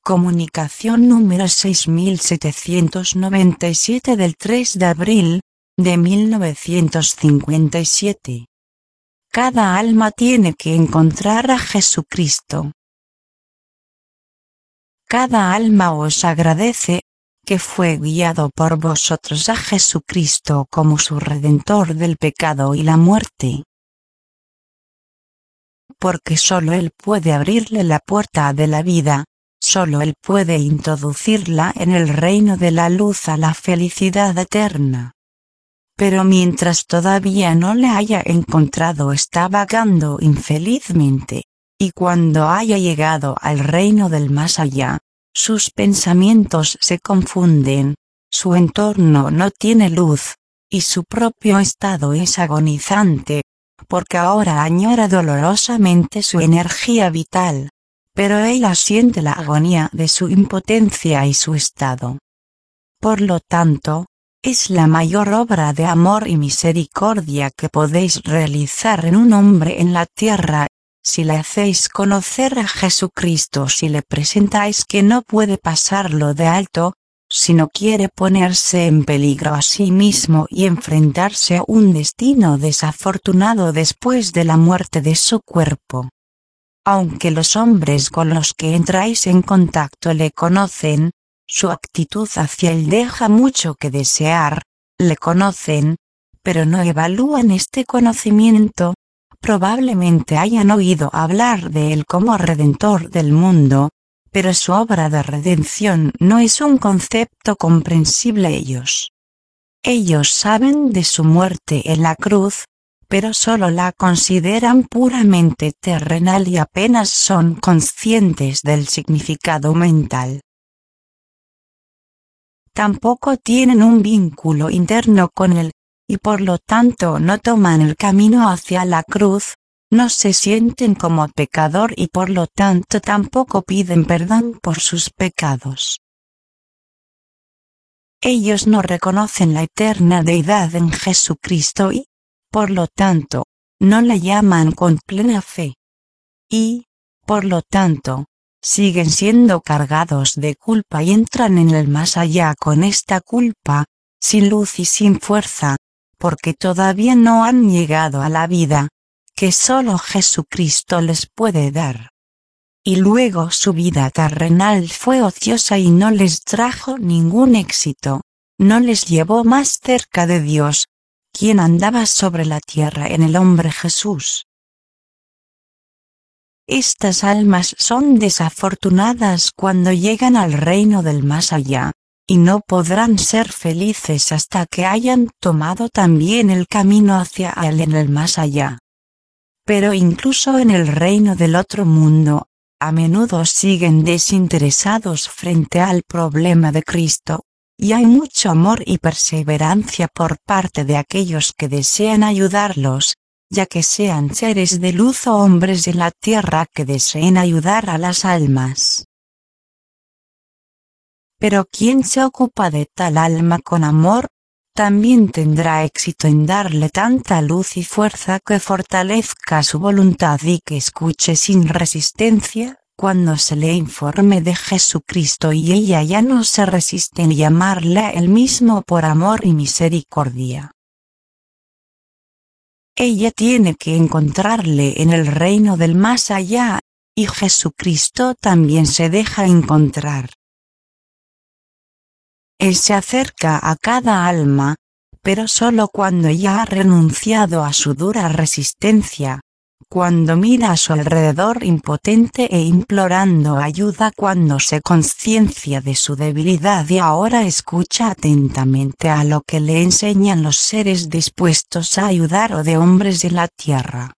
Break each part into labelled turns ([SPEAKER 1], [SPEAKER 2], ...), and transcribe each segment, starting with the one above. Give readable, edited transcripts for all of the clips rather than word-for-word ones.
[SPEAKER 1] Comunicación número 6797 del 3 de abril, de 1957. Cada alma tiene que encontrar a Jesucristo. Cada alma os agradece, que fue guiado por vosotros a Jesucristo como su Redentor del pecado y la muerte. Porque solo Él puede abrirle la puerta de la vida, solo Él puede introducirla en el reino de la luz a la felicidad eterna. Pero mientras todavía no le haya encontrado está vagando infelizmente, y cuando haya llegado al reino del más allá, sus pensamientos se confunden, su entorno no tiene luz, y su propio estado es agonizante, porque ahora añora dolorosamente su energía vital, pero ella siente la agonía de su impotencia y su estado. Por lo tanto, es la mayor obra de amor y misericordia que podéis realizar en un hombre en la tierra, si le hacéis conocer a Jesucristo, si le presentáis que no puede pasarlo de alto, si no quiere ponerse en peligro a sí mismo y enfrentarse a un destino desafortunado después de la muerte de su cuerpo. Aunque los hombres con los que entráis en contacto le conocen, su actitud hacia él deja mucho que desear, le conocen, pero no evalúan este conocimiento, probablemente hayan oído hablar de él como Redentor del mundo, pero su obra de redención no es un concepto comprensible ellos. Ellos saben de su muerte en la cruz, pero solo la consideran puramente terrenal y apenas son conscientes del significado mental. Tampoco tienen un vínculo interno con él, y por lo tanto no toman el camino hacia la cruz, no se sienten como pecador y por lo tanto tampoco piden perdón por sus pecados. Ellos no reconocen la eterna deidad en Jesucristo y, por lo tanto, no le llaman con plena fe. Y, por lo tanto, siguen siendo cargados de culpa y entran en el más allá con esta culpa, sin luz y sin fuerza, porque todavía no han llegado a la vida, que solo Jesucristo les puede dar. Y luego su vida terrenal fue ociosa y no les trajo ningún éxito, no les llevó más cerca de Dios, quien andaba sobre la tierra en el hombre Jesús. Estas almas son desafortunadas cuando llegan al reino del más allá, y no podrán ser felices hasta que hayan tomado también el camino hacia él en el más allá. Pero incluso en el reino del otro mundo, a menudo siguen desinteresados frente al problema de Cristo, y hay mucho amor y perseverancia por parte de aquellos que desean ayudarlos, ya que sean seres de luz o hombres en la tierra que deseen ayudar a las almas. Pero quien se ocupa de tal alma con amor, también tendrá éxito en darle tanta luz y fuerza que fortalezca su voluntad y que escuche sin resistencia, cuando se le informe de Jesucristo y ella ya no se resiste en llamarle a él mismo por amor y misericordia. Ella tiene que encontrarle en el reino del más allá, y Jesucristo también se deja encontrar. Él se acerca a cada alma, pero solo cuando ella ha renunciado a su dura resistencia, cuando mira a su alrededor impotente e implorando ayuda, cuando se conciencia de su debilidad y ahora escucha atentamente a lo que le enseñan los seres dispuestos a ayudar o de hombres de la tierra.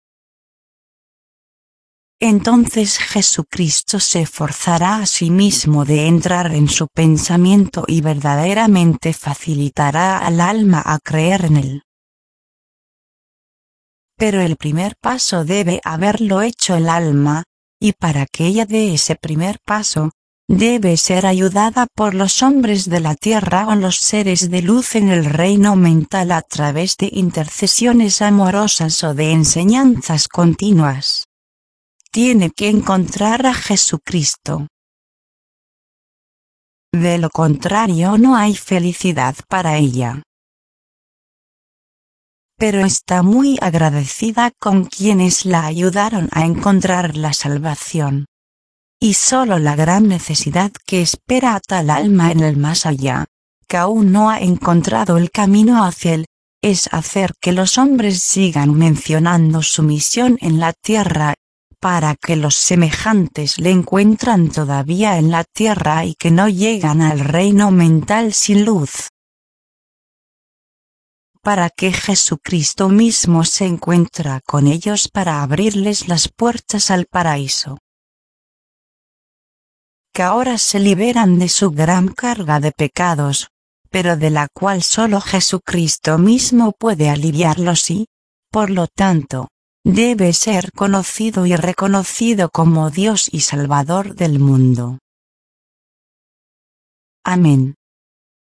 [SPEAKER 1] Entonces Jesucristo se forzará a sí mismo de entrar en su pensamiento y verdaderamente facilitará al alma a creer en él. Pero el primer paso debe haberlo hecho el alma, y para que ella dé ese primer paso, debe ser ayudada por los hombres de la tierra o los seres de luz en el reino mental a través de intercesiones amorosas o de enseñanzas continuas. Tiene que encontrar a Jesucristo. De lo contrario no hay felicidad para ella. Pero está muy agradecida con quienes la ayudaron a encontrar la salvación. Y solo la gran necesidad que espera a tal alma en el más allá, que aún no ha encontrado el camino hacia él, es hacer que los hombres sigan mencionando su misión en la tierra, para que los semejantes le encuentran todavía en la tierra y que no llegan al reino mental sin luz. Para que Jesucristo mismo se encuentra con ellos para abrirles las puertas al paraíso. Que ahora se liberan de su gran carga de pecados, pero de la cual solo Jesucristo mismo puede aliviarlos y, por lo tanto, debe ser conocido y reconocido como Dios y Salvador del mundo. Amén.